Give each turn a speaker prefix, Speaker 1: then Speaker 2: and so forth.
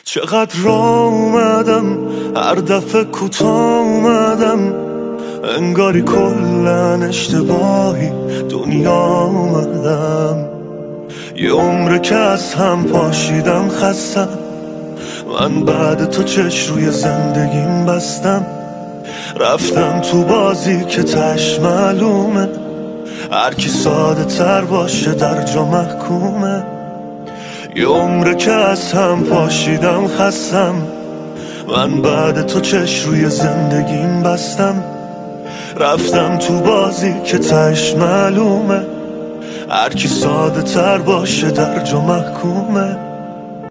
Speaker 1: چقدر راه اومدم هر دفعه کوتاه اومدم، انگاری کلن اشتباهی دنیا آمدم. یه عمره که از هم پاشیدم خستم، من بعد تو چش روی زندگیم بستم. رفتم تو بازی که تش معلومه، هر کی ساده تر باشه در جا محکومه. یه عمره که از هم پاشیدم خستم، من بعد تو چش روی زندگیم بستم. رفتم تو بازی که تش معلومه، هر کی ساده تر باشه در جا محکومه.